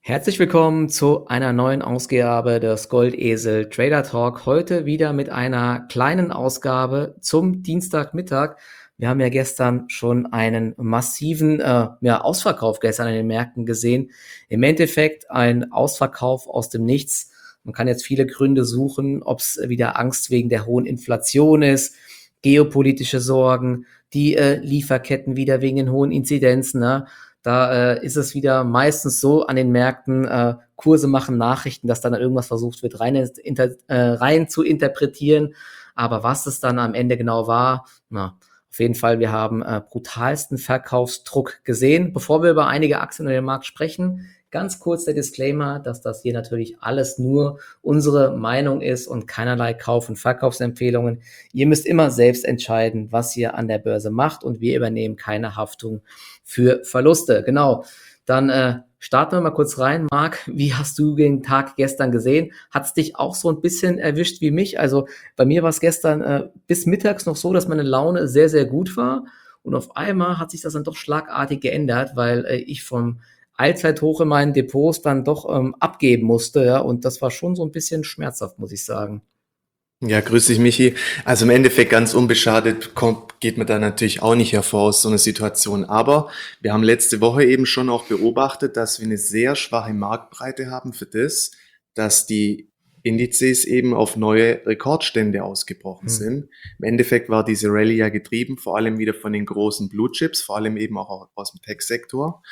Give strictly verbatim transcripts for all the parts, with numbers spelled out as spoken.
Herzlich willkommen zu einer neuen Ausgabe des Goldesel Trader Talk. Heute wieder mit einer kleinen Ausgabe zum Dienstagmittag. Wir haben ja gestern schon einen massiven äh, ja, Ausverkauf gestern an den Märkten gesehen. Im Endeffekt ein Ausverkauf aus dem Nichts. Man kann jetzt viele Gründe suchen, ob es wieder Angst wegen der hohen Inflation ist, geopolitische Sorgen, die äh, Lieferketten wieder wegen den hohen Inzidenzen, ne? Da äh, ist es wieder meistens so an den Märkten, äh, Kurse machen Nachrichten, dass dann irgendwas versucht wird, rein, inter, äh, rein zu interpretieren. Aber was es dann am Ende genau war, na, auf jeden Fall, wir haben äh, brutalsten Verkaufsdruck gesehen. Bevor wir über einige Aktien in den Markt sprechen, ganz kurz der Disclaimer, dass das hier natürlich alles nur unsere Meinung ist und keinerlei Kauf- und Verkaufsempfehlungen. Ihr müsst immer selbst entscheiden, was ihr an der Börse macht, und wir übernehmen keine Haftung für Verluste. Genau. Dann äh, starten wir mal kurz rein. Marc, wie hast du den Tag gestern gesehen? Hat es dich auch so ein bisschen erwischt wie mich? Also bei mir war es gestern äh, bis mittags noch so, dass meine Laune sehr, sehr gut war. Und auf einmal hat sich das dann doch schlagartig geändert, weil äh, ich vom Allzeithoch in meinen Depots dann doch ähm, abgeben musste. Ja? Und das war schon so ein bisschen schmerzhaft, muss ich sagen. Ja, grüß dich, Michi. Also im Endeffekt ganz unbeschadet kommt, geht man da natürlich auch nicht hervor aus so einer Situation. Aber wir haben letzte Woche eben schon auch beobachtet, dass wir eine sehr schwache Marktbreite haben für das, dass die Indizes eben auf neue Rekordstände ausgebrochen Hm. sind. Im Endeffekt war diese Rallye ja getrieben, vor allem wieder von den großen Blue Chips, vor allem eben auch aus dem Tech-Sektor.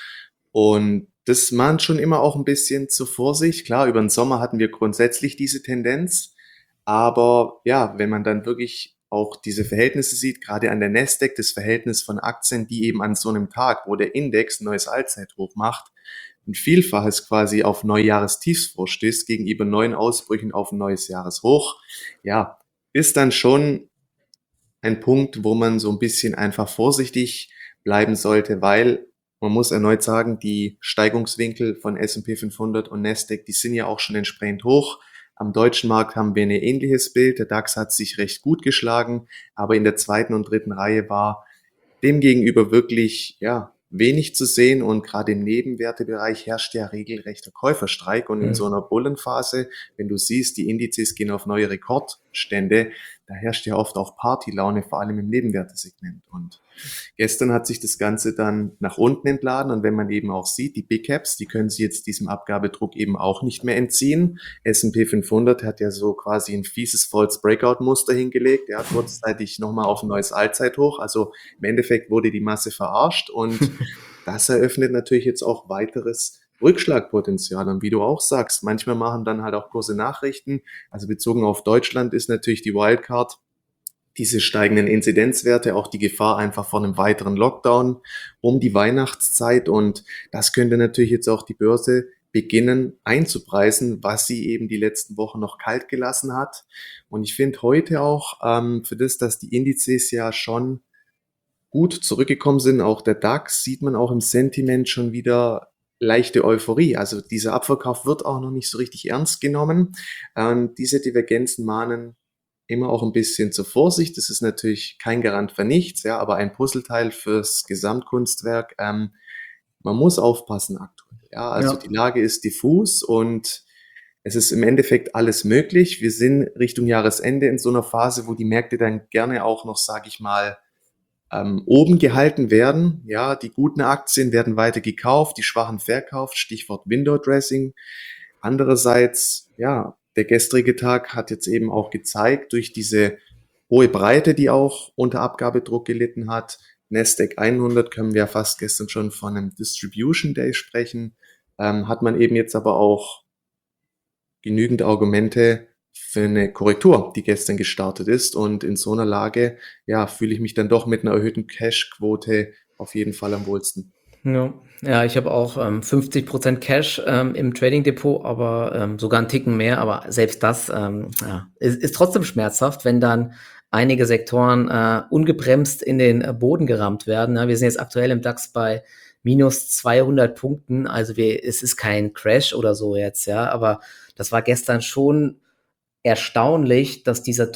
Und das mahnt schon immer auch ein bisschen zur Vorsicht. Klar, über den Sommer hatten wir grundsätzlich diese Tendenz. Aber ja, wenn man dann wirklich auch diese Verhältnisse sieht, gerade an der Nasdaq, das Verhältnis von Aktien, die eben an so einem Tag, wo der Index ein neues Allzeithoch macht, ein Vielfaches quasi auf Neujahrestiefs vorstößt, gegenüber neuen Ausbrüchen auf ein neues Jahreshoch, ja, ist dann schon ein Punkt, wo man so ein bisschen einfach vorsichtig bleiben sollte, weil man muss erneut sagen, die Steigungswinkel von S und P fünfhundert und Nasdaq, die sind ja auch schon entsprechend hoch. Am deutschen Markt haben wir ein ähnliches Bild. Der DAX hat sich recht gut geschlagen, aber in der zweiten und dritten Reihe war demgegenüber wirklich, ja, wenig zu sehen, und gerade im Nebenwertebereich herrscht ja regelrechter Käuferstreik, und in so Hm. einer Bullenphase, wenn du siehst, die Indizes gehen auf neue Rekordstände, da herrscht ja oft auch Partylaune, vor allem im Nebenwertesegment. Und gestern hat sich das Ganze dann nach unten entladen, und wenn man eben auch sieht, die Big Caps, die können sich jetzt diesem Abgabedruck eben auch nicht mehr entziehen. S und P fünfhundert hat ja so quasi ein fieses False Breakout Muster hingelegt. Er hat kurzzeitig nochmal auf ein neues Allzeithoch. Also im Endeffekt wurde die Masse verarscht, und das eröffnet natürlich jetzt auch weiteres Rückschlagpotenzial. Und wie du auch sagst, manchmal machen dann halt auch große Nachrichten. Also bezogen auf Deutschland ist natürlich die Wildcard diese steigenden Inzidenzwerte, auch die Gefahr einfach vor einem weiteren Lockdown um die Weihnachtszeit. Und das könnte natürlich jetzt auch die Börse beginnen einzupreisen, was sie eben die letzten Wochen noch kalt gelassen hat. Und ich finde heute auch ähm, für das, dass die Indizes ja schon gut zurückgekommen sind, auch der DAX, sieht man auch im Sentiment schon wieder leichte Euphorie. Also dieser Abverkauf wird auch noch nicht so richtig ernst genommen. Und diese Divergenzen mahnen immer auch ein bisschen zur Vorsicht. Das ist natürlich kein Garant für nichts, ja, aber ein Puzzleteil fürs Gesamtkunstwerk. Ähm, man muss aufpassen aktuell. Ja, also Ja. die Lage ist diffus, und es ist im Endeffekt alles möglich. Wir sind Richtung Jahresende in so einer Phase, wo die Märkte dann gerne auch noch, sage ich mal, ähm, oben gehalten werden. Ja, die guten Aktien werden weiter gekauft, die schwachen verkauft, Stichwort Window Dressing. Andererseits, ja, der gestrige Tag hat jetzt eben auch gezeigt, durch diese hohe Breite, die auch unter Abgabedruck gelitten hat, Nasdaq hundert, können wir ja fast gestern schon von einem Distribution Day sprechen, ähm, hat man eben jetzt aber auch genügend Argumente für eine Korrektur, die gestern gestartet ist. Und in so einer Lage, ja, fühle ich mich dann doch mit einer erhöhten Cash-Quote auf jeden Fall am wohlsten. Ja, ja, ich habe auch ähm, fünfzig Prozent Cash ähm, im Trading Depot, aber ähm, sogar einen Ticken mehr. Aber selbst das ähm, ja, ist, ist trotzdem schmerzhaft, wenn dann einige Sektoren äh, ungebremst in den äh, Boden gerammt werden. Ja, wir sind jetzt aktuell im DAX bei minus zweihundert Punkten. Also wir, es ist kein Crash oder so jetzt, ja. Aber das war gestern schon erstaunlich, dass dieser Druck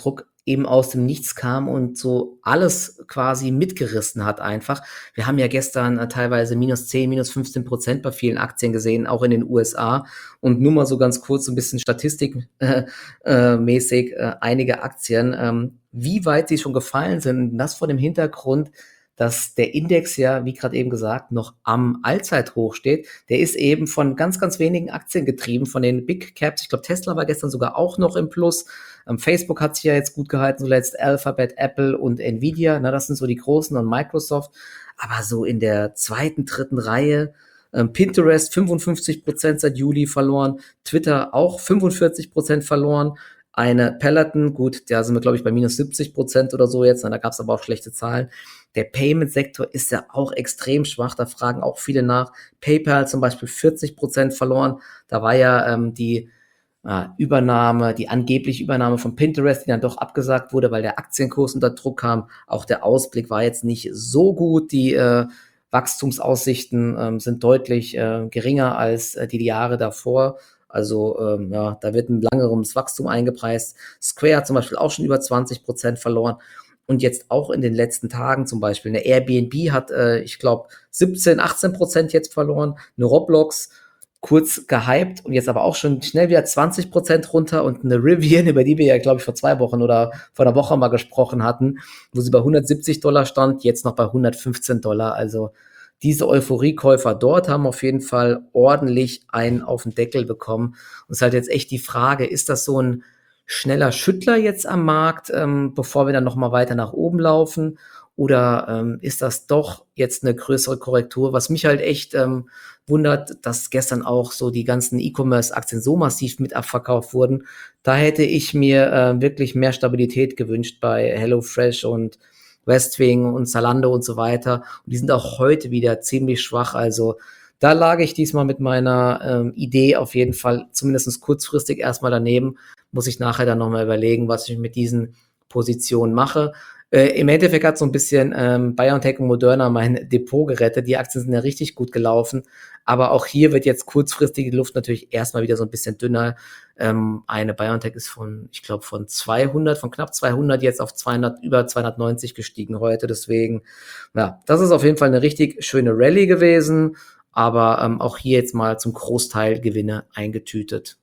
eben aus dem Nichts kam und so alles quasi mitgerissen hat einfach. Wir haben ja gestern äh, teilweise minus zehn, minus fünfzehn Prozent bei vielen Aktien gesehen, auch in den U S A. Und nur mal so ganz kurz so ein bisschen statistikmäßig äh, äh, mäßig, äh, einige Aktien, ähm, wie weit sie schon gefallen sind. Und das vor dem Hintergrund, dass der Index ja, wie gerade eben gesagt, noch am Allzeithoch steht. Der ist eben von ganz, ganz wenigen Aktien getrieben, von den Big Caps. Ich glaube, Tesla war gestern sogar auch noch im Plus. Ähm, Facebook hat sich ja jetzt gut gehalten, zuletzt Alphabet, Apple und Nvidia. Na, das sind so die großen und Microsoft. Aber so in der zweiten, dritten Reihe, ähm, Pinterest fünfundfünfzig Prozent seit Juli verloren, Twitter auch fünfundvierzig Prozent verloren. Eine Peloton, gut, da sind wir, glaube ich, bei minus siebzig Prozent oder so jetzt. Na, da gab es aber auch schlechte Zahlen. Der Payment-Sektor ist ja auch extrem schwach. Da fragen auch viele nach. PayPal zum Beispiel vierzig Prozent verloren. Da war ja ähm, die äh, Übernahme, die angebliche Übernahme von Pinterest, die dann doch abgesagt wurde, weil der Aktienkurs unter Druck kam. Auch der Ausblick war jetzt nicht so gut. Die äh, Wachstumsaussichten ähm, sind deutlich äh, geringer als äh, die, die Jahre davor. Also ähm, ja, da wird ein langeres Wachstum eingepreist. Square hat zum Beispiel auch schon über zwanzig Prozent verloren. Und jetzt auch in den letzten Tagen zum Beispiel. Eine Airbnb hat, äh, ich glaube, siebzehn, achtzehn Prozent jetzt verloren. Eine Roblox kurz gehypt und jetzt aber auch schon schnell wieder zwanzig Prozent runter. Und eine Rivian, über die wir ja, glaube ich, vor zwei Wochen oder vor einer Woche mal gesprochen hatten, wo sie bei hundertsiebzig Dollar stand, jetzt noch bei hundertfünfzehn Dollar. Also diese Euphoriekäufer dort haben auf jeden Fall ordentlich einen auf den Deckel bekommen. Und es ist halt jetzt echt die Frage, ist das so ein schneller Schüttler jetzt am Markt, ähm, bevor wir dann nochmal weiter nach oben laufen? Oder ähm, ist das doch jetzt eine größere Korrektur? Was mich halt echt ähm, wundert, dass gestern auch so die ganzen E-Commerce-Aktien so massiv mit abverkauft wurden. Da hätte ich mir äh, wirklich mehr Stabilität gewünscht bei HelloFresh und Westwing und Zalando und so weiter. Und die sind auch heute wieder ziemlich schwach. Also da lag ich diesmal mit meiner ähm, Idee auf jeden Fall zumindest kurzfristig erstmal daneben. Muss ich nachher dann nochmal überlegen, was ich mit diesen Positionen mache. Äh, Im Endeffekt hat so ein bisschen ähm, BioNTech und Moderna mein Depot gerettet. Die Aktien sind ja richtig gut gelaufen. Aber auch hier wird jetzt kurzfristig die Luft natürlich erstmal wieder so ein bisschen dünner. Ähm, eine BioNTech ist von, ich glaube, von zweihundert, von knapp zweihundert jetzt auf zweihundert, über zweihundertneunzig gestiegen heute. Deswegen, ja, das ist auf jeden Fall eine richtig schöne Rallye gewesen. Aber ähm, auch hier jetzt mal zum Großteil Gewinne eingetütet.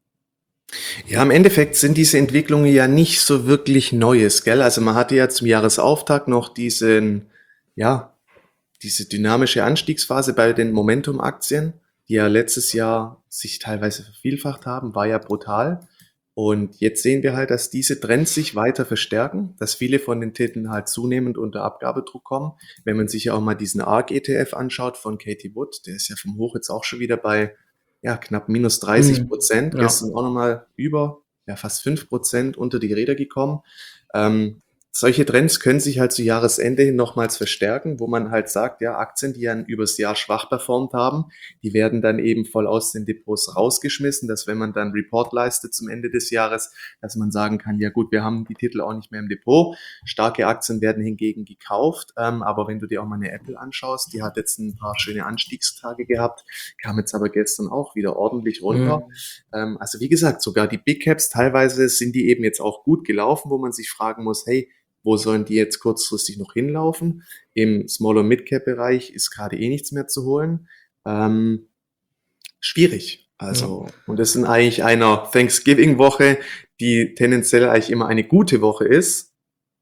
Ja, im Endeffekt sind diese Entwicklungen ja nicht so wirklich Neues, gell? Also man hatte ja zum Jahresauftakt noch diesen, ja, diese dynamische Anstiegsphase bei den Momentum-Aktien, die ja letztes Jahr sich teilweise vervielfacht haben, war ja brutal. Und jetzt sehen wir halt, dass diese Trends sich weiter verstärken, dass viele von den Titeln halt zunehmend unter Abgabedruck kommen. Wenn man sich ja auch mal diesen A R K-E T F anschaut von Katie Wood, der ist ja vom Hoch jetzt auch schon wieder bei ja, knapp minus dreißig Prozent. Mhm. Ja. Gestern auch nochmal über, ja, fast fünf Prozent unter die Räder gekommen. Ähm, solche Trends können sich halt zu Jahresende hin nochmals verstärken, wo man halt sagt, ja, Aktien, die ja übers Jahr schwach performt haben, die werden dann eben voll aus den Depots rausgeschmissen, dass wenn man dann Report leistet zum Ende des Jahres, dass man sagen kann, ja gut, wir haben die Titel auch nicht mehr im Depot. Starke Aktien werden hingegen gekauft, ähm, aber wenn du dir auch mal eine Apple anschaust, die hat jetzt ein paar schöne Anstiegstage gehabt, kam jetzt aber gestern auch wieder ordentlich runter. Mhm. Ähm, also wie gesagt, sogar die Big Caps, teilweise sind die eben jetzt auch gut gelaufen, wo man sich fragen muss, hey, wo sollen die jetzt kurzfristig noch hinlaufen? Im Small- und Mid-Cap-Bereich ist gerade eh nichts mehr zu holen. Ähm, schwierig. Also, Ja. und das in eigentlich einer Thanksgiving-Woche, die tendenziell eigentlich immer eine gute Woche ist.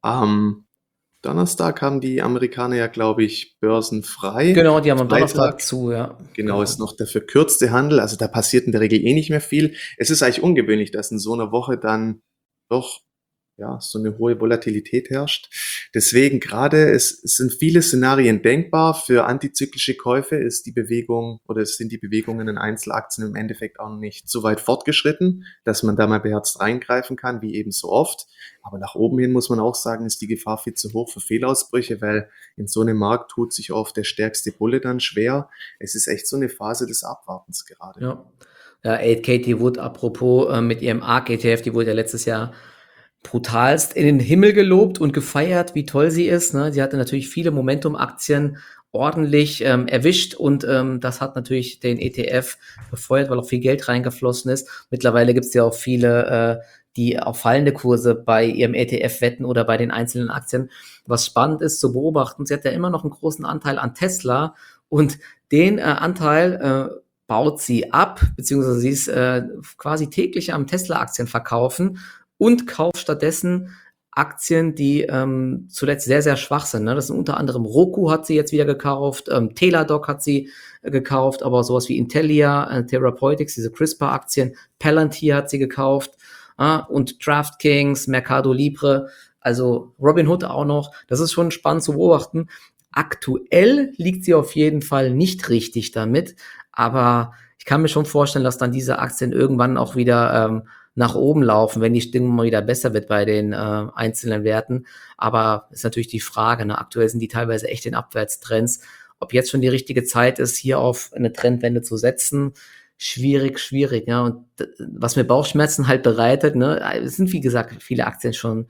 Am Donnerstag haben die Amerikaner ja, glaube ich, börsenfrei. Genau, die haben am Donnerstag Freitag, zu, ja. genau, ist noch der verkürzte Handel. Also da passiert in der Regel eh nicht mehr viel. Es ist eigentlich ungewöhnlich, dass in so einer Woche dann doch ja, so eine hohe Volatilität herrscht. Deswegen gerade, es, es sind viele Szenarien denkbar. Für antizyklische Käufe ist die Bewegung oder es sind die Bewegungen in Einzelaktien im Endeffekt auch nicht so weit fortgeschritten, dass man da mal beherzt reingreifen kann, wie eben so oft. Aber nach oben hin muss man auch sagen, ist die Gefahr viel zu hoch für Fehlausbrüche, weil in so einem Markt tut sich oft der stärkste Bulle dann schwer. Es ist echt so eine Phase des Abwartens gerade. Ja, ja, Katie Wood, apropos, äh, mit ihrem A R K-E T F, die wurde ja letztes Jahr brutalst in den Himmel gelobt und gefeiert, wie toll sie ist. Ne? Sie hatte natürlich viele Momentum-Aktien ordentlich ähm, erwischt und ähm, das hat natürlich den E T F befeuert, weil auch viel Geld reingeflossen ist. Mittlerweile gibt es ja auch viele äh, die auf fallende Kurse bei ihrem E T F wetten oder bei den einzelnen Aktien. Was spannend ist zu beobachten, sie hat ja immer noch einen großen Anteil an Tesla und den äh, Anteil äh, baut sie ab, beziehungsweise sie ist äh, quasi täglich am Tesla-Aktien verkaufen und kauft stattdessen Aktien, die ähm, zuletzt sehr, sehr schwach sind. Ne? Das sind unter anderem Roku hat sie jetzt wieder gekauft, ähm, Teladoc hat sie äh, gekauft, aber sowas wie Intellia, äh, Therapeutics, diese CRISPR-Aktien, Palantir hat sie gekauft äh, und DraftKings, Mercado Libre, also Robinhood auch noch. Das ist schon spannend zu beobachten. Aktuell liegt sie auf jeden Fall nicht richtig damit, aber ich kann mir schon vorstellen, dass dann diese Aktien irgendwann auch wieder ähm, nach oben laufen, wenn die Stimmung mal wieder besser wird bei den äh, einzelnen Werten. Aber ist natürlich die Frage, ne? Aktuell sind die teilweise echt in Abwärtstrends. Ob jetzt schon die richtige Zeit ist, hier auf eine Trendwende zu setzen, schwierig, schwierig. Ja. Und was mir Bauchschmerzen halt bereitet, ne, es sind wie gesagt viele Aktien schon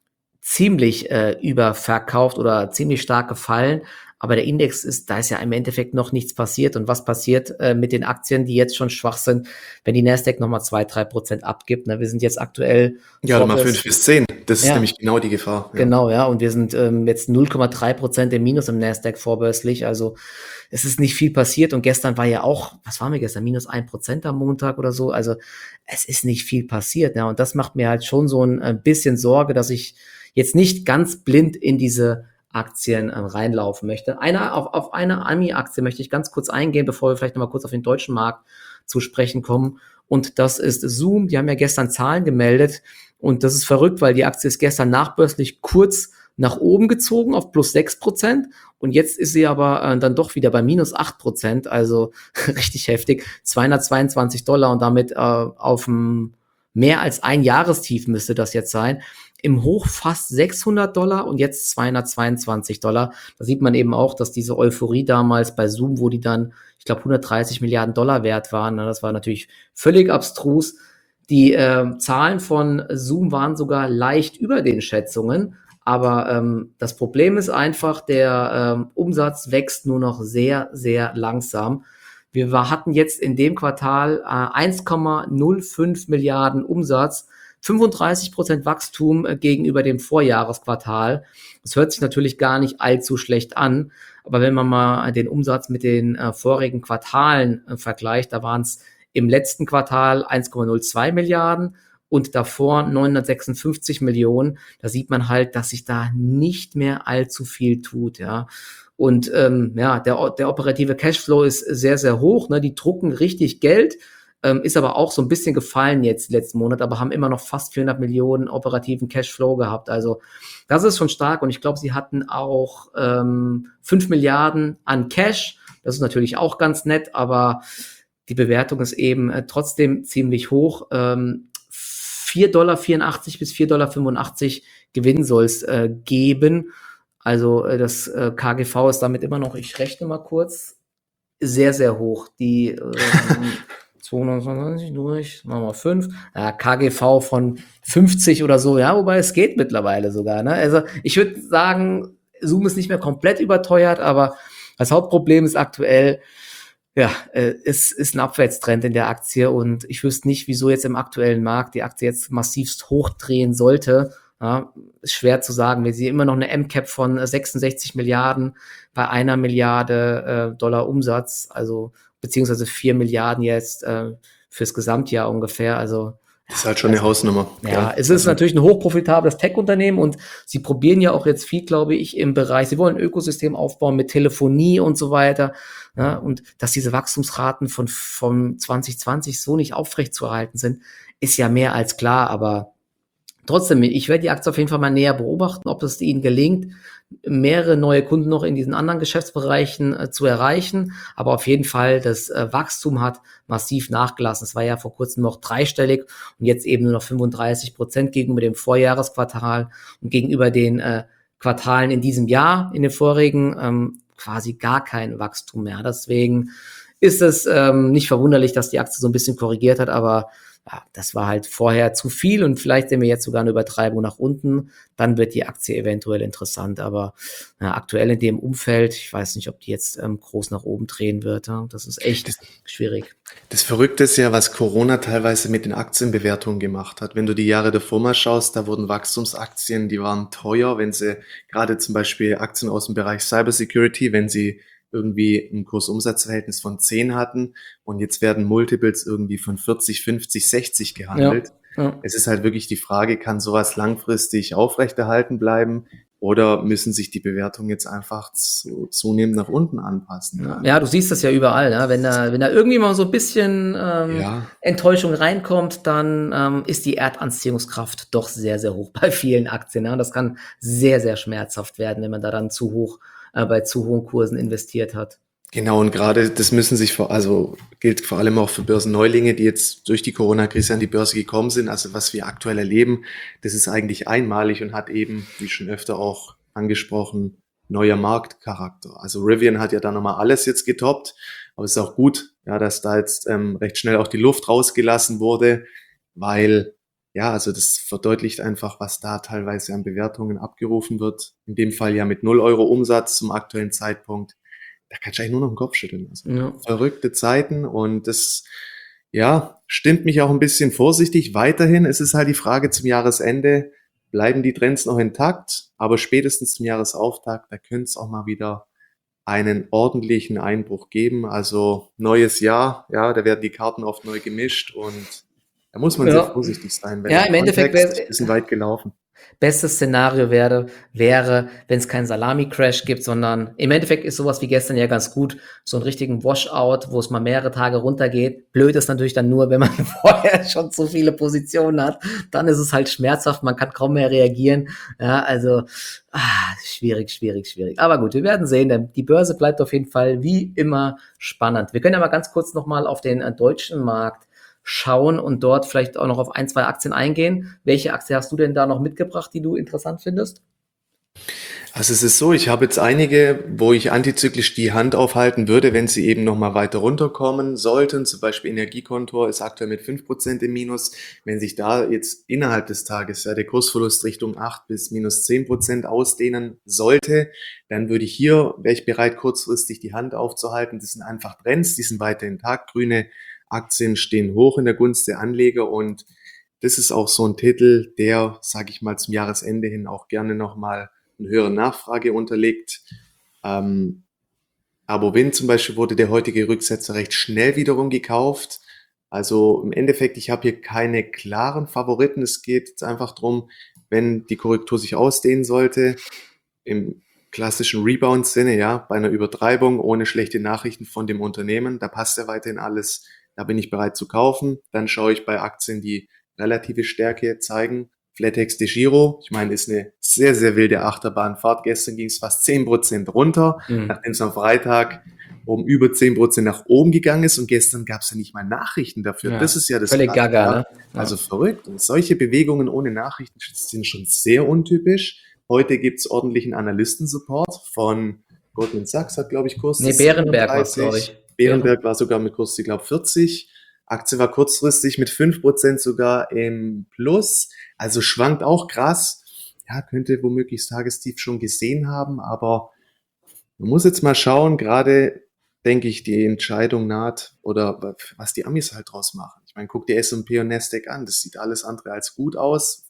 ziemlich äh, überverkauft oder ziemlich stark gefallen. Aber der Index ist, da ist ja im Endeffekt noch nichts passiert. Und was passiert äh, mit den Aktien, die jetzt schon schwach sind, wenn die Nasdaq nochmal zwei, drei Prozent abgibt? Ne? Wir sind jetzt aktuell... Ja, mal fünf bis zehn. Das ist ja, nämlich genau die Gefahr. Ja. Genau, ja. Und wir sind ähm, jetzt null Komma drei Prozent im Minus im Nasdaq vorbörslich. Also es ist nicht viel passiert. Und gestern war ja auch, was waren wir gestern? Minus ein Prozent am Montag oder so. Also es ist nicht viel passiert. Ja. Und das macht mir halt schon so ein, ein bisschen Sorge, dass ich jetzt nicht ganz blind in diese Aktien äh, reinlaufen möchte. Eine, auf, auf eine Ami-Aktie möchte ich ganz kurz eingehen, bevor wir vielleicht nochmal kurz auf den deutschen Markt zu sprechen kommen. Und das ist Zoom. Die haben ja gestern Zahlen gemeldet. Und das ist verrückt, weil die Aktie ist gestern nachbörslich kurz nach oben gezogen auf plus sechs Prozent. Und jetzt ist sie aber äh, dann doch wieder bei minus acht Prozent. Also richtig heftig. zweihundertzweiundzwanzig Dollar und damit äh, auf dem mehr als ein Jahrestief müsste das jetzt sein. Im Hoch fast sechshundert Dollar und jetzt zweihundertzweiundzwanzig Dollar. Da sieht man eben auch, dass diese Euphorie damals bei Zoom, wo die dann, ich glaube, hundertdreißig Milliarden Dollar wert waren, das war natürlich völlig abstrus. Die äh, Zahlen von Zoom waren sogar leicht über den Schätzungen, aber ähm, das Problem ist einfach, der ähm, Umsatz wächst nur noch sehr, sehr langsam. Wir war, hatten jetzt in dem Quartal äh, eins Komma null fünf Milliarden Umsatz, fünfunddreißig Prozent Wachstum äh, gegenüber dem Vorjahresquartal. Das hört sich natürlich gar nicht allzu schlecht an, aber wenn man mal den Umsatz mit den äh, vorigen Quartalen äh, vergleicht, da waren es im letzten Quartal eins Komma null zwei Milliarden und davor neunhundertsechsundfünfzig Millionen. Da sieht man halt, dass sich da nicht mehr allzu viel tut, ja. Und ähm, ja, der, der operative Cashflow ist sehr, sehr hoch. Ne? Die drucken richtig Geld, ähm, ist aber auch so ein bisschen gefallen jetzt letzten Monat, aber haben immer noch fast vierhundert Millionen operativen Cashflow gehabt. Also das ist schon stark und ich glaube, sie hatten auch ähm, fünf Milliarden an Cash. Das ist natürlich auch ganz nett, aber die Bewertung ist eben äh, trotzdem ziemlich hoch. Ähm, vier Komma vierundachtzig Dollar bis vier Komma fünfundachtzig Dollar Gewinn soll es äh, geben. Also äh, das äh, K G V ist damit immer noch, ich rechne mal kurz, sehr, sehr hoch. Die äh, zweihundertzweiundzwanzig durch, machen wir fünf, ja, K G V von fünfzig oder so, ja, wobei es geht mittlerweile sogar. Ne? Also ich würde sagen, Zoom ist nicht mehr komplett überteuert, aber das Hauptproblem ist aktuell, ja, äh, es ist ein Abwärtstrend in der Aktie und ich wüsste nicht, wieso jetzt im aktuellen Markt die Aktie jetzt massivst hochdrehen sollte. Ja, ist schwer zu sagen. Wir sehen immer noch eine M Cap von sechsundsechzig Milliarden bei einer Milliarde äh, Dollar Umsatz, also beziehungsweise vier Milliarden jetzt äh, fürs Gesamtjahr ungefähr. Also das ist halt schon also, eine Hausnummer. Ja, ja. es ist natürlich ein hochprofitables Tech-Unternehmen und sie probieren ja auch jetzt viel, glaube ich, im Bereich, sie wollen ein Ökosystem aufbauen mit Telefonie und so weiter. Ja, und dass diese Wachstumsraten von, von zwanzig zwanzig so nicht aufrechtzuerhalten sind, ist ja mehr als klar, aber trotzdem, ich werde die Aktie auf jeden Fall mal näher beobachten, ob es ihnen gelingt, mehrere neue Kunden noch in diesen anderen Geschäftsbereichen äh, zu erreichen. Aber auf jeden Fall, das äh, Wachstum hat massiv nachgelassen. Es war ja vor kurzem noch dreistellig und jetzt eben nur noch fünfunddreißig Prozent gegenüber dem Vorjahresquartal und gegenüber den äh, Quartalen in diesem Jahr, in den vorigen, ähm, quasi gar kein Wachstum mehr. Deswegen ist es ähm, nicht verwunderlich, dass die Aktie so ein bisschen korrigiert hat, aber ja, das war halt vorher zu viel und vielleicht sehen wir jetzt sogar eine Übertreibung nach unten, dann wird die Aktie eventuell interessant. Aber ja, aktuell in dem Umfeld, ich weiß nicht, ob die jetzt ähm, groß nach oben drehen wird. Ja? Das ist echt Das, schwierig. das Verrückte ist ja, was Corona teilweise mit den Aktienbewertungen gemacht hat. Wenn du die Jahre davor mal schaust, da wurden Wachstumsaktien, die waren teuer, wenn sie gerade zum Beispiel Aktien aus dem Bereich Cybersecurity, wenn sie irgendwie ein Kursumsatzverhältnis von zehn hatten und jetzt werden Multiples irgendwie von vierzig, fünfzig, sechzig Ja, gehandelt. ja. Es ist halt wirklich die Frage, kann sowas langfristig aufrechterhalten bleiben oder müssen sich die Bewertungen jetzt einfach zu, zunehmend nach unten anpassen? Ja, Ja, ja, du siehst das ja überall, ne? Wenn da, wenn da irgendwie mal so ein bisschen ähm, ja, Enttäuschung reinkommt, dann ähm, ist die Erdanziehungskraft doch sehr, sehr hoch bei vielen Aktien. Ne? Und das kann sehr, sehr schmerzhaft werden, wenn man da dann zu hoch äh, bei zu hohen Kursen investiert hat. genau. Und gerade das müssen sich vor, also gilt vor allem auch für Börsenneulinge, die jetzt durch die Corona-Krise an die Börse gekommen sind. Also was wir aktuell erleben, das ist eigentlich einmalig und hat eben, wie schon öfter auch angesprochen, neuer Marktcharakter. Also Rivian hat ja da nochmal alles jetzt getoppt, aber es ist auch gut, ja, dass da jetzt ähm, recht schnell auch die Luft rausgelassen wurde, weil ja, also das verdeutlicht einfach, was da teilweise an Bewertungen abgerufen wird. In dem Fall ja mit null Euro Umsatz zum aktuellen Zeitpunkt. Da kannst du eigentlich nur noch den Kopf schütteln. Also Ja. verrückte Zeiten und das, ja, stimmt mich auch ein bisschen vorsichtig. Weiterhin ist es halt die Frage zum Jahresende, bleiben die Trends noch intakt, aber spätestens zum Jahresauftakt, da könnte es auch mal wieder einen ordentlichen Einbruch geben. Also neues Jahr, ja, da werden die Karten oft neu gemischt und da muss man sehr Ja. vorsichtig sein, weil Ja, der im Endeffekt Kontext ist wäre ein bisschen weit gelaufen. bestes Szenario wäre, wäre, wenn es keinen Salami-Crash gibt, sondern im Endeffekt ist sowas wie gestern ja ganz gut, so einen richtigen Washout, wo es mal mehrere Tage runtergeht. Blöd ist natürlich dann nur, wenn man vorher schon zu viele Positionen hat, dann ist es halt schmerzhaft, man kann kaum mehr reagieren. Ja, also ah, schwierig, schwierig, schwierig. Aber gut, wir werden sehen, denn die Börse bleibt auf jeden Fall wie immer spannend. Wir können ja mal ganz kurz nochmal auf den äh, deutschen Markt schauen und dort vielleicht auch noch auf ein, zwei Aktien eingehen. Welche Aktie hast du denn da noch mitgebracht, die du interessant findest? Also es ist so, ich habe jetzt einige, wo ich antizyklisch die Hand aufhalten würde, wenn sie eben nochmal weiter runterkommen sollten. Zum Beispiel Energiekontor ist aktuell mit fünf Prozent im Minus. Wenn sich da jetzt innerhalb des Tages ja der Kursverlust Richtung acht bis minus zehn Prozent ausdehnen sollte, dann würde ich hier, wäre ich bereit, kurzfristig die Hand aufzuhalten. Das sind einfach Trends, die sind weiterhin taggrüne. Aktien stehen hoch in der Gunst der Anleger und das ist auch so ein Titel, der, sage ich mal, zum Jahresende hin auch gerne nochmal eine höhere Nachfrage unterliegt. Ähm, Abovin zum Beispiel wurde der heutige Rücksetzer recht schnell wiederum gekauft. Also im Endeffekt, ich habe hier keine klaren Favoriten. Es geht jetzt einfach drum, wenn die Korrektur sich ausdehnen sollte, im klassischen Rebound-Sinne, ja, bei einer Übertreibung ohne schlechte Nachrichten von dem Unternehmen, da passt ja weiterhin alles, da bin ich bereit zu kaufen. Dann schaue ich bei Aktien, die relative Stärke zeigen. Flatex de Giro, ich meine, ist eine sehr, sehr wilde Achterbahnfahrt. Gestern ging es fast zehn Prozent runter, Hm. nachdem es am Freitag um über zehn Prozent nach oben gegangen ist und gestern gab es ja nicht mal Nachrichten dafür. Ja, Das ist ja das völlig Krasse, gaga, ja. ne? Ja. Also verrückt. Und solche Bewegungen ohne Nachrichten sind schon sehr untypisch. Heute gibt's ordentlichen Analystensupport von Goldman Sachs, hat, glaube ich, Kurs Nee, Bärenberg war's, glaube ich. Bärenberg war sogar mit Kurs, ich glaube, vierzig. Aktie war kurzfristig mit fünf Prozent sogar im Plus. Also schwankt auch krass. Ja, könnte womöglich das Tagestief schon gesehen haben, aber man muss jetzt mal schauen, gerade denke ich, die Entscheidung naht oder was die Amis halt draus machen. Ich meine, guck dir S und P und Nasdaq an, das sieht alles andere als gut aus.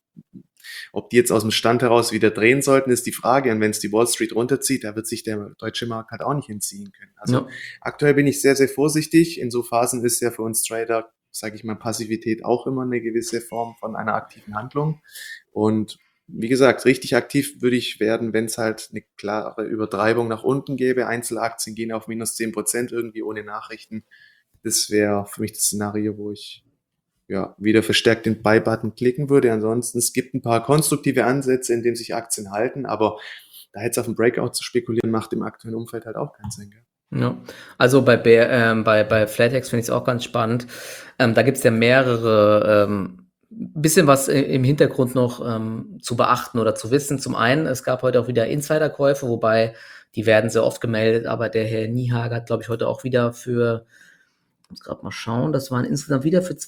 Ob die jetzt aus dem Stand heraus wieder drehen sollten, ist die Frage. Und wenn es die Wall Street runterzieht, da wird sich der deutsche Markt halt auch nicht entziehen können. Also Ja. aktuell bin ich sehr, sehr vorsichtig. In so Phasen ist ja für uns Trader, sage ich mal, Passivität auch immer eine gewisse Form von einer aktiven Handlung. Und wie gesagt, richtig aktiv würde ich werden, wenn es halt eine klare Übertreibung nach unten gäbe. Einzelaktien gehen auf minus zehn Prozent irgendwie ohne Nachrichten. Das wäre für mich das Szenario, wo ich ja, wieder verstärkt den Buy-Button klicken würde. Ansonsten, es gibt ein paar konstruktive Ansätze, in denen sich Aktien halten, aber da jetzt auf ein Breakout zu spekulieren, macht im aktuellen Umfeld halt auch keinen Sinn. Gell? Ja, also bei, Bär, ähm, bei, bei Flatex finde ich es auch ganz spannend. Ähm, da gibt es ja mehrere, ähm, bisschen was i- im Hintergrund noch ähm, zu beachten oder zu wissen. Zum einen, es gab heute auch wieder Insiderkäufe, wobei die werden sehr oft gemeldet, aber der Herr Niehager hat, glaube ich, heute auch wieder für muss gerade mal schauen, das waren insgesamt wieder für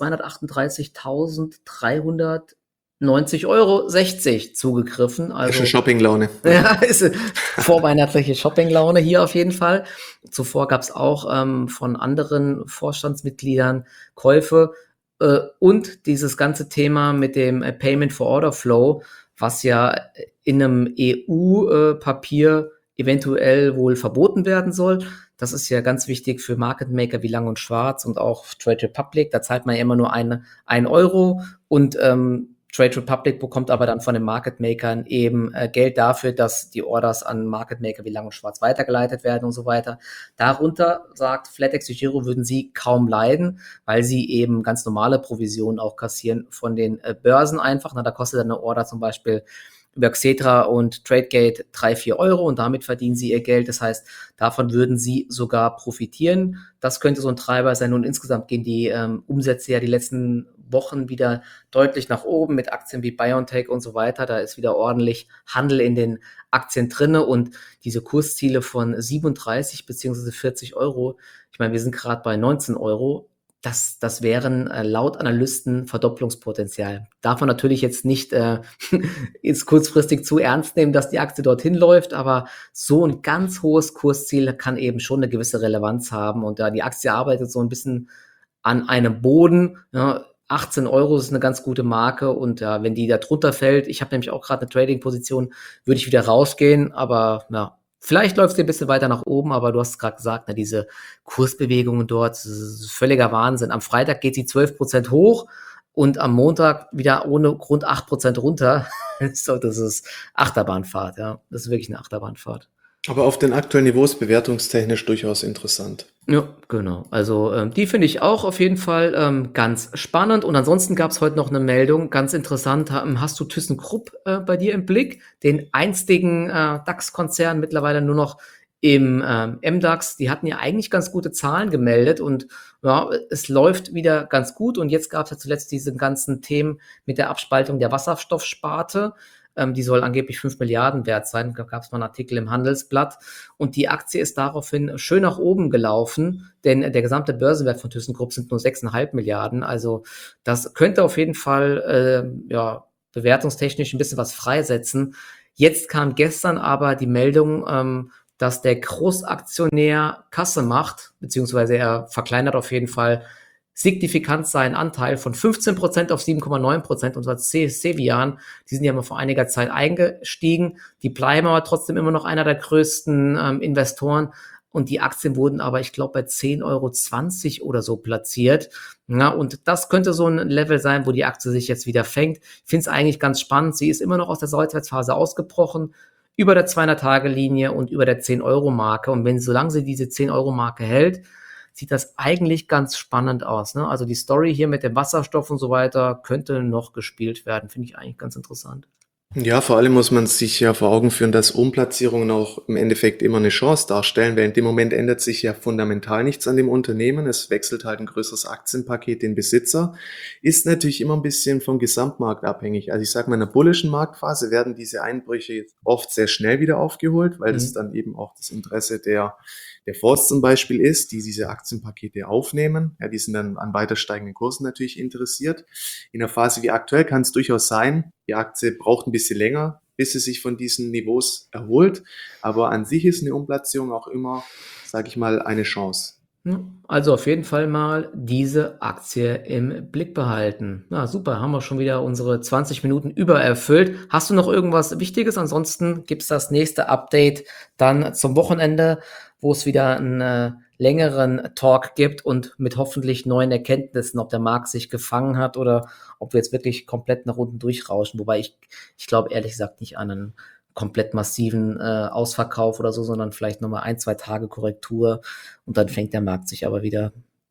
zweihundertachtunddreißigtausenddreihundertneunzig Euro sechzig zugegriffen. Ja, schon Also Shoppinglaune. ja, ist vorweihnachtliche Shoppinglaune hier auf jeden Fall. Zuvor gab es auch ähm, von anderen Vorstandsmitgliedern Käufe äh, und dieses ganze Thema mit dem äh, Payment for Order Flow, was ja in einem E U-Papier eventuell wohl verboten werden soll. Das ist ja ganz wichtig für Market Maker wie Lang und Schwarz und auch Trade Republic. Da zahlt man ja immer nur eine, ein Euro und ähm, Trade Republic bekommt aber dann von den Market Makern eben äh, Geld dafür, dass die Orders an Market Maker wie Lang und Schwarz weitergeleitet werden und so weiter. Darunter, sagt FlatEx Giro, würden sie kaum leiden, weil sie eben ganz normale Provisionen auch kassieren von den äh, Börsen einfach. Na, da kostet eine Order zum Beispiel über Xetra und Tradegate drei, vier Euro und damit verdienen sie ihr Geld. Das heißt, davon würden sie sogar profitieren. Das könnte so ein Treiber sein. Und insgesamt gehen die ähm, Umsätze ja die letzten Wochen wieder deutlich nach oben mit Aktien wie BioNTech und so weiter. Da ist wieder ordentlich Handel in den Aktien drinne und diese Kursziele von siebenunddreißig beziehungsweise vierzig Euro. Ich meine, wir sind gerade bei neunzehn Euro. Das, das wären äh, laut Analysten Verdopplungspotenzial. Darf man natürlich jetzt nicht äh, jetzt kurzfristig zu ernst nehmen, dass die Aktie dorthin läuft, aber so ein ganz hohes Kursziel kann eben schon eine gewisse Relevanz haben. Und da die Aktie arbeitet so ein bisschen an einem Boden, ja, achtzehn Euro ist eine ganz gute Marke und ja, wenn die da drunter fällt, ich habe nämlich auch gerade eine Trading-Position, würde ich wieder rausgehen, aber ja, vielleicht läuft es ein bisschen weiter nach oben, aber du hast es gerade gesagt, na, diese Kursbewegungen dort, das ist völliger Wahnsinn. Am Freitag geht sie zwölf Prozent hoch und am Montag wieder ohne Grund acht Prozent runter. So, das ist Achterbahnfahrt, ja. Das ist wirklich eine Achterbahnfahrt. Aber auf den aktuellen Niveaus bewertungstechnisch durchaus interessant. Ja, genau. Also ähm, die finde ich auch auf jeden Fall ähm, ganz spannend. Und ansonsten gab es heute noch eine Meldung, ganz interessant. Ähm, hast du ThyssenKrupp äh, bei dir im Blick? Den einstigen äh, DAX-Konzern, mittlerweile nur noch im ähm, M DAX. Die hatten ja eigentlich ganz gute Zahlen gemeldet und ja, es läuft wieder ganz gut. Und jetzt gab es ja zuletzt diese ganzen Themen mit der Abspaltung der Wasserstoffsparte. Ähm, die soll angeblich fünf Milliarden wert sein. Da gab es mal einen Artikel im Handelsblatt. Und die Aktie ist daraufhin schön nach oben gelaufen, denn der gesamte Börsenwert von ThyssenKrupp sind nur sechs Komma fünf Milliarden. Also das könnte auf jeden Fall äh, ja, bewertungstechnisch ein bisschen was freisetzen. Jetzt kam gestern aber die Meldung, ähm, dass der Großaktionär Kasse macht, beziehungsweise er verkleinert auf jeden Fall signifikant seinen Anteil von fünfzehn Prozent auf sieben Komma neun Prozent. Und zwar Cevian, die sind ja mal vor einiger Zeit eingestiegen. Die bleiben aber trotzdem immer noch einer der größten ähm, Investoren. Und die Aktien wurden aber, ich glaube, bei zehn Euro zwanzig oder so platziert. Ja, und das könnte so ein Level sein, wo die Aktie sich jetzt wieder fängt. Ich finde es eigentlich ganz spannend. Sie ist immer noch aus der Seitwärtsphase ausgebrochen, über der zweihundert-Tage-Linie und über der zehn-Euro-Marke. Und wenn, solange sie diese zehn-Euro-Marke hält, sieht das eigentlich ganz spannend aus. Ne? Also die Story hier mit dem Wasserstoff und so weiter könnte noch gespielt werden. Finde ich eigentlich ganz interessant. Ja, vor allem muss man sich ja vor Augen führen, dass Umplatzierungen auch im Endeffekt immer eine Chance darstellen, weil in dem Moment ändert sich ja fundamental nichts an dem Unternehmen. Es wechselt halt ein größeres Aktienpaket den Besitzer. Ist natürlich immer ein bisschen vom Gesamtmarkt abhängig. Also ich sage mal, in einer bullischen Marktphase werden diese Einbrüche oft sehr schnell wieder aufgeholt, weil das Mhm. dann eben auch das Interesse der der Fonds zum Beispiel ist, die diese Aktienpakete aufnehmen. Ja, die sind dann an weiter steigenden Kursen natürlich interessiert. In einer Phase wie aktuell kann es durchaus sein, die Aktie braucht ein bisschen länger, bis sie sich von diesen Niveaus erholt. Aber an sich ist eine Umplatzierung auch immer, sage ich mal, eine Chance. Ja, also auf jeden Fall mal diese Aktie im Blick behalten. Na super, haben wir schon wieder unsere zwanzig Minuten übererfüllt. Hast du noch irgendwas Wichtiges? Ansonsten gibt's das nächste Update dann zum Wochenende, wo es wieder einen äh, längeren Talk gibt und mit hoffentlich neuen Erkenntnissen, ob der Markt sich gefangen hat oder ob wir jetzt wirklich komplett nach unten durchrauschen. Wobei ich, ich glaube ehrlich gesagt nicht an einen komplett massiven äh, Ausverkauf oder so, sondern vielleicht nochmal ein, zwei Tage Korrektur und dann fängt der Markt sich aber wieder.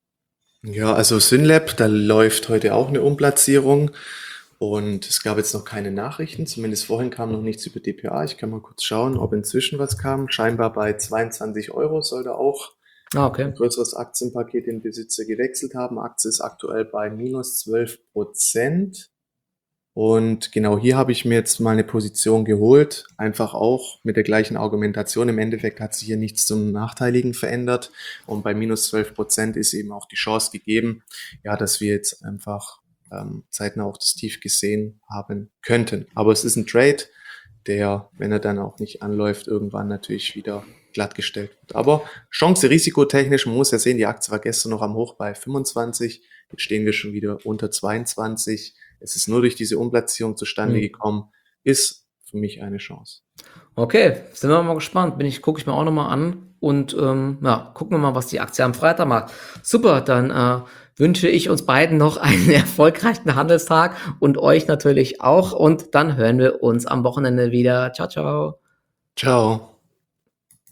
Ja, also Synlab, da läuft heute auch eine Umplatzierung und es gab jetzt noch keine Nachrichten, zumindest vorhin kam noch nichts über D P A. Ich kann mal kurz schauen, ob inzwischen was kam. Scheinbar bei zweiundzwanzig Euro soll da auch Ah, ein okay. größeres Aktienpaket den Besitzer gewechselt haben. Aktie ist aktuell bei minus zwölf Prozent. Und genau hier habe ich mir jetzt mal eine Position geholt, einfach auch mit der gleichen Argumentation. Im Endeffekt hat sich hier nichts zum Nachteiligen verändert und bei minus zwölf Prozent ist eben auch die Chance gegeben, ja, dass wir jetzt einfach ähm, zeitnah auch das Tief gesehen haben könnten. Aber es ist ein Trade, der, wenn er dann auch nicht anläuft, irgendwann natürlich wieder glattgestellt wird. Aber Chance risikotechnisch, man muss ja sehen, die Aktie war gestern noch am Hoch bei fünfundzwanzig, jetzt stehen wir schon wieder unter zweiundzwanzig. Es ist nur durch diese Umplatzierung zustande Mhm. gekommen, ist für mich eine Chance. Okay, sind wir mal gespannt. Bin ich, gucke ich mir auch nochmal an und ähm, ja, gucken wir mal, was die Aktie am Freitag macht. Super, dann äh, wünsche ich uns beiden noch einen erfolgreichen Handelstag und euch natürlich auch. Und dann hören wir uns am Wochenende wieder. Ciao, ciao. Ciao.